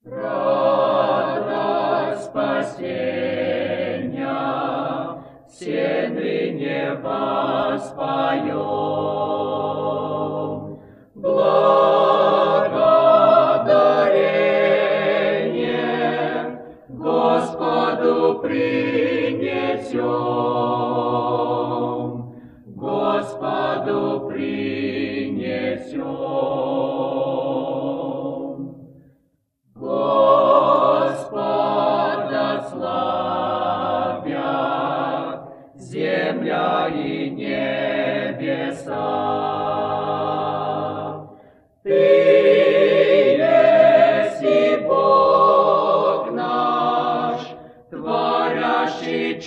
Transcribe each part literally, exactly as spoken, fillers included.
Радость спасения все ныне воспоем. Благодарение Господу принесем, Господу принесем. Господа славят земля и небеса. Ты еси Бог наш, творящий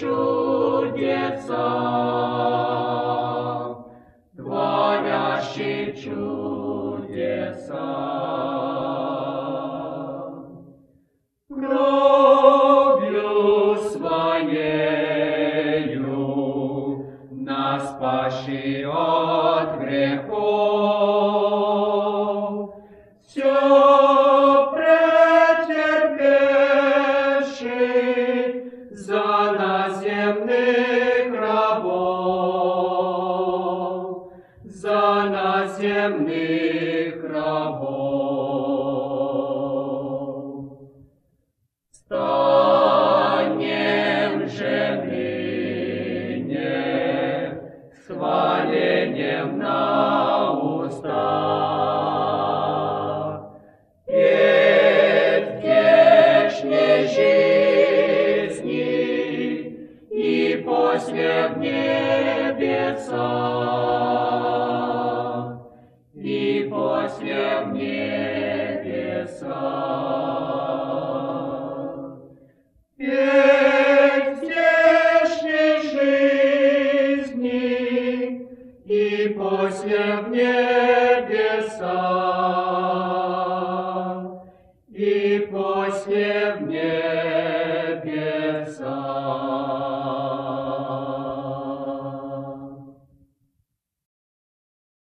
чудеса, творящий чудеса. Кровью Своею нас спасший от грехов, все претерпевший за нас земных рабов, за нас земных рабов. Станем же ныне с хвалением на устах, петь вечной жизни и после в небеса, и после в небеса. Петь вечной жизни и после в небеса, и после в небеса.